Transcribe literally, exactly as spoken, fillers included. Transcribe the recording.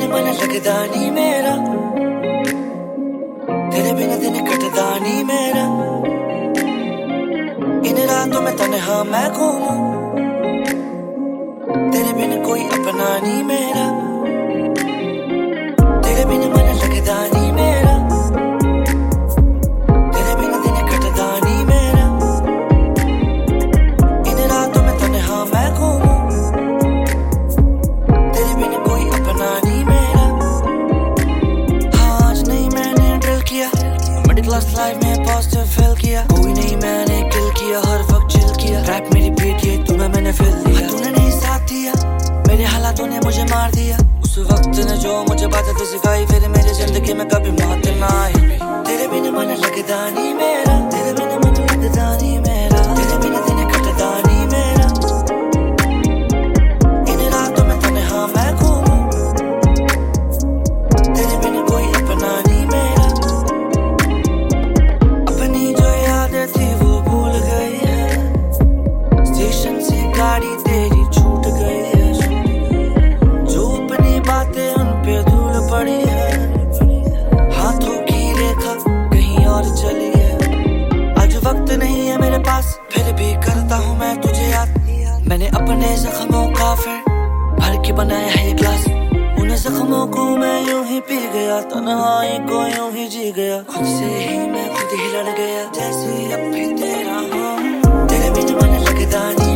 मन लगदा नी मेरा, तेरे बिन दिन कटदा नी मेरा। इन रातों में तन्हा मैं घूमूं, तेरे बिन कोई अपना नी मेरा। तेरे बिन मन लगदा नी मेरा, तेरे बिन दिन कटदा नी मेरा। इन रातों में तन्हा मैं घूमूं, तेरे बिन कोई अपना नी मेरा। हाँ आज नहीं मैंने ड्रिल किया, मिडिल क्लास लाइफ में पॉजिटिव फील किया। कोई नहीं मैंने किल किया, हर वक्त चिल किया। रैप मेरी बीट ये तुम्हें मैंने फील दिया, तूने नहीं साथ दिया, मेरे हालातों ने मुझे मार दिया। उस वक्त ने जो मुझे बातें तो सिखाई, फिर मेरी जिंदगी में कभी मौत ना आई। तेरे बिन मन लगदा नी मेरा, तेरे बिन मन लगदा नी मेरा। तेरे बिन दिन कटदा नी मेरा, इन रातों में तन्हा मैं घूमूं, तेरे बिन कोई अपना नी मेरा। अपनी जो यादें थी वो भूल गई है, स्टेशन से गाड़ी तेरी छूट गई है। जो अपनी बातें उन पे धूल पड़ी है, हाथों की रेखा कहीं और चली है। आज वक्त नहीं है मेरे पास, फिर भी करता हूँ मैं तुझे याद। मैंने अपने जख्मों का फिर भर के बनाया है ये ग्लास। उन जख्मों को मैं यूं ही पी गया, तन्हाई को यूं ही जी गया। खुद से ही मैं खुद ही लड़ गया, जैसे अब भी तेरा हूँ। तेरे बिन मन लगदा नी